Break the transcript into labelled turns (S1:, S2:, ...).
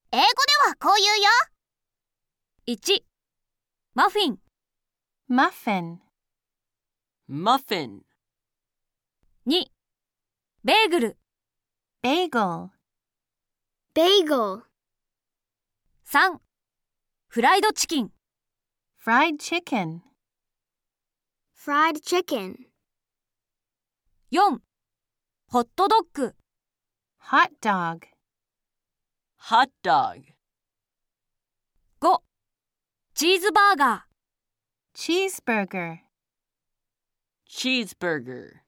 S1: 英語ではこう言うよ。
S2: 1、マフィン。
S3: muffin,
S4: muffin,
S2: 2、ベーグル。
S3: bagel,
S1: bagel,
S2: 3、フライドチキン。
S3: fried chicken,
S1: fried chicken,
S2: 4、ホットドッグ。
S3: hot dog,
S4: hot dog,
S2: 5、チーズバーガー。
S3: cheeseburger.
S4: cheeseburger.